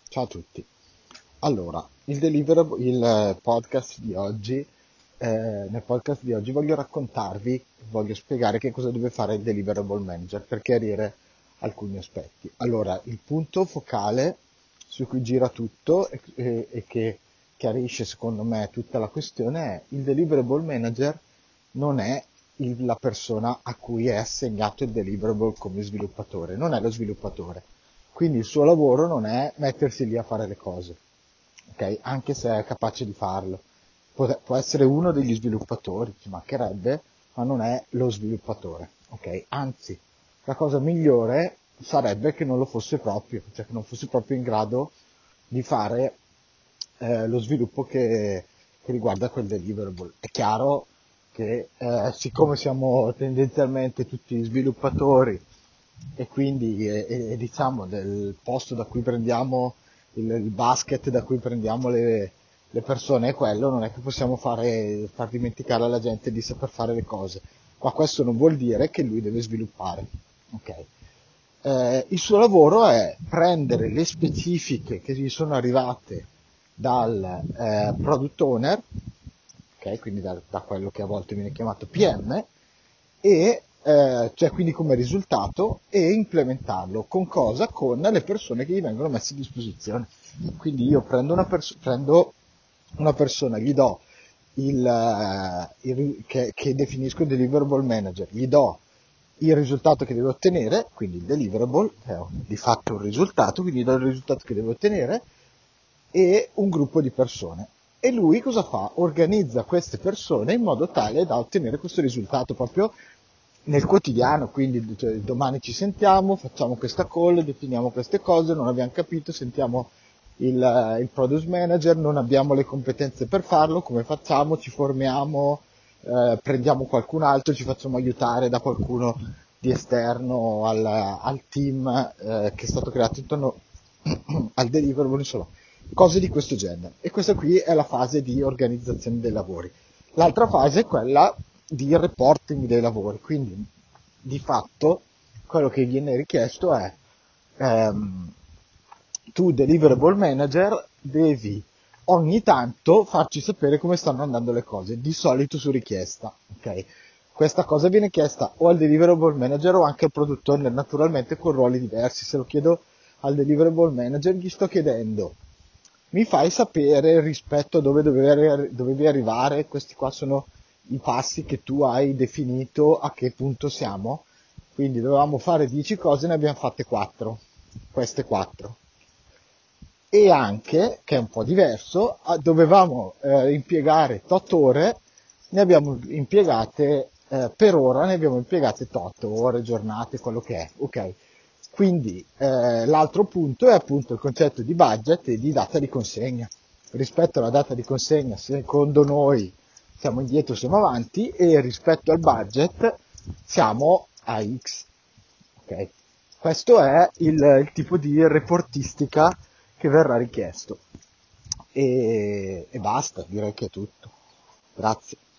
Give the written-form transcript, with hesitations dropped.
Ciao a tutti. Allora, il podcast di oggi, nel podcast di oggi voglio spiegare che cosa deve fare il Deliverable Manager per chiarire alcuni aspetti. Allora, il punto focale su cui gira tutto e che chiarisce secondo me tutta la questione è il Deliverable Manager non è la persona a cui è assegnato il deliverable come sviluppatore, non è lo sviluppatore. Quindi il suo lavoro non è mettersi lì a fare le cose, ok? Anche se è capace di farlo. Può essere uno degli sviluppatori, ci mancherebbe, ma non è lo sviluppatore, ok? Anzi, la cosa migliore sarebbe che non lo fosse proprio, cioè che non fosse proprio in grado di fare lo sviluppo che riguarda quel deliverable. È chiaro che siccome siamo tendenzialmente tutti sviluppatori e quindi diciamo del posto da cui prendiamo il basket, da cui prendiamo le persone è quello, non è che possiamo far dimenticare alla gente di saper fare le cose, ma questo non vuol dire che lui deve sviluppare. Ok? Il suo lavoro è prendere le specifiche che gli sono arrivate dal product owner, ok, quindi da quello che a volte viene chiamato PM, e cioè quindi come risultato, e implementarlo con cosa? Con le persone che gli vengono messe a disposizione. Quindi io prendo una persona, gli do che definisco il deliverable manager, gli do il risultato che deve ottenere, quindi il deliverable, che è di fatto un risultato, quindi do il risultato che deve ottenere, e un gruppo di persone. E lui cosa fa? Organizza queste persone in modo tale da ottenere questo risultato proprio nel quotidiano, quindi cioè, domani ci sentiamo, facciamo questa call, definiamo queste cose, non abbiamo capito, sentiamo il product manager, non abbiamo le competenze per farlo, come facciamo? Ci formiamo, prendiamo qualcun altro, ci facciamo aiutare da qualcuno di esterno al team che è stato creato intorno al deliverable, insomma, cose di questo genere. E questa qui è la fase di organizzazione dei lavori. L'altra fase è quella di reporting dei lavori, quindi di fatto quello che viene richiesto è ehm, tu deliverable manager devi ogni tanto farci sapere come stanno andando le cose, di solito su richiesta, ok? Questa cosa viene chiesta o al deliverable manager o anche al product owner, naturalmente con ruoli diversi. Se lo chiedo al deliverable manager gli sto chiedendo: mi fai sapere rispetto a dove dovevi arrivare, questi qua sono i passi che tu hai definito, a che punto siamo? Quindi dovevamo fare 10 cose, ne abbiamo fatte 4, queste 4. E anche, che è un po' diverso, dovevamo impiegare 8 ore, ne abbiamo impiegate, per ora ne abbiamo impiegate 8 ore, giornate, quello che è, ok? Quindi l'altro punto è appunto il concetto di budget e di data di consegna. Rispetto alla data di consegna, secondo noi siamo indietro, siamo avanti, e rispetto al budget siamo a X. Ok? Questo è il tipo di reportistica che verrà richiesto. E basta, direi che è tutto. Grazie.